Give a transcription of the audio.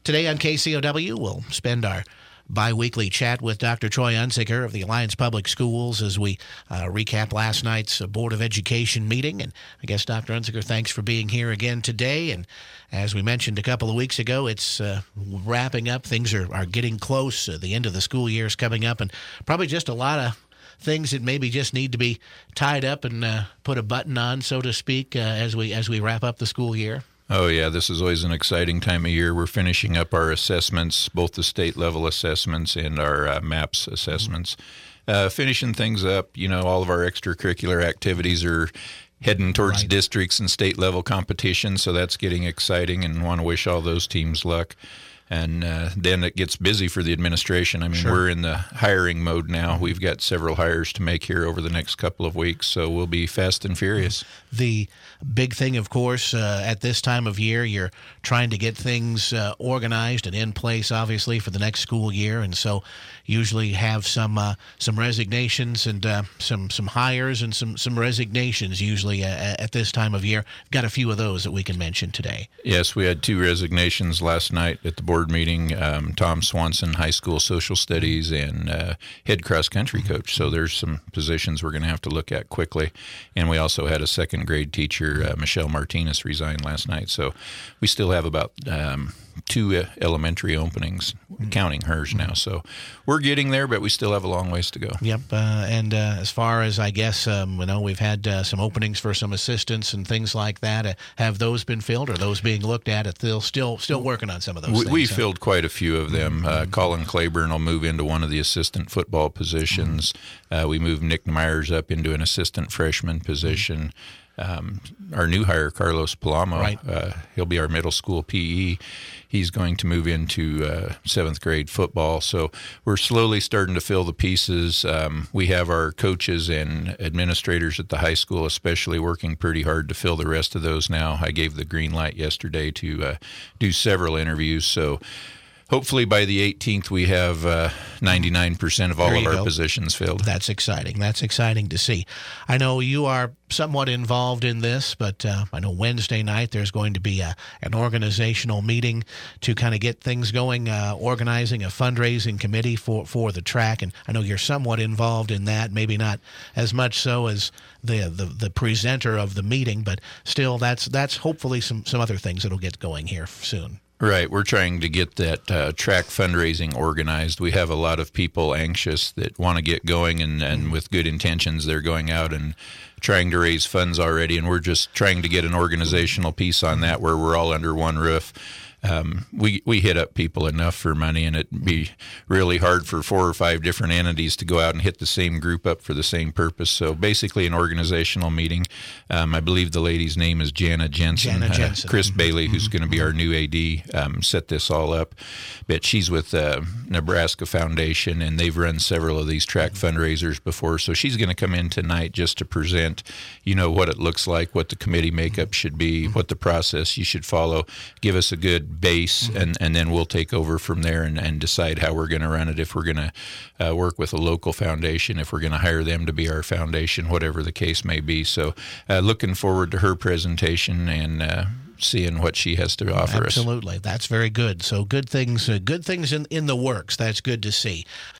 Today on KCOW, we'll spend our bi-weekly chat with Dr. Troy Unzicker of the Alliance Public Schools as we recap last night's Board of Education meeting. And I guess, Dr. Unzicker, thanks for being here again today. And as we mentioned a couple of weeks ago, it's wrapping up. Things are getting close. The end of the school year is coming up, and probably just a lot of things that maybe just need to be tied up and put a button on, so to speak, as we wrap up the school year. Oh, yeah, this is always an exciting time of year. We're finishing up our assessments, both the state-level assessments and our MAPS assessments. Finishing things up, all of our extracurricular activities are heading towards districts and state-level competition, so that's getting exciting, and want to wish all those teams luck. And then it gets busy for the administration. I mean, We're in the hiring mode now. We've got several hires to make here over the next couple of weeks, so we'll be fast and furious. The big thing, of course, at this time of year, you're trying to get things organized and in place, obviously, for the next school year, and so usually have some resignations and some hires and some resignations usually at this time of year. Got a few of those that we can mention today. Yes, we had 2 resignations last night at the board meeting. Tom Swanson, high school social studies, and head cross country coach. So there's some positions we're going to have to look at quickly. And we also had a second grade teacher, Michelle Martinez, resign last night. So we still have about 2 elementary openings, counting hers now. So we're getting there, but we still have a long ways to go. Yep. And as far as, I guess, we've had some openings for some assistants and things like that. Have those been filled, or those being looked at? They're still working on some of those things. We filled quite a few of them. Colin Claiborne will move into one of the assistant football positions. We moved Nick Myers up into an assistant freshman position. Our new hire, Carlos Palamo, he'll be our middle school PE. He's going to move into 7th grade football. So we're slowly starting to fill the pieces. We have our coaches and administrators at the high school especially working pretty hard to fill the rest of those now. I gave the green light yesterday to do several interviews. So hopefully by the 18th, we have 99% of all of our positions filled. That's exciting. That's exciting to see. I know you are somewhat involved in this, but I know Wednesday night there's going to be an organizational meeting to kind of get things going, organizing a fundraising committee for the track. And I know you're somewhat involved in that, maybe not as much so as the presenter of the meeting, but still that's hopefully some other things that'll get going here soon. Right. We're trying to get that track fundraising organized. We have a lot of people anxious that want to get going, and with good intentions, they're going out and trying to raise funds already, and we're just trying to get an organizational piece on that where we're all under one roof. We hit up people enough for money, and it'd be really hard for 4 or 5 different entities to go out and hit the same group up for the same purpose. So basically an organizational meeting. I believe the lady's name is Jana Jensen. Chris Bailey, who's going to be our new AD, set this all up. But she's with Nebraska Foundation, and they've run several of these track fundraisers before. So she's going to come in tonight just to present, what it looks like, what the committee makeup should be, what the process you should follow, give us a good base, and then we'll take over from there and decide how we're going to run it, if we're going to work with a local foundation, if we're going to hire them to be our foundation, whatever the case may be. So looking forward to her presentation and seeing what she has to offer us. Absolutely. That's very good. So good things in the works. That's good to see.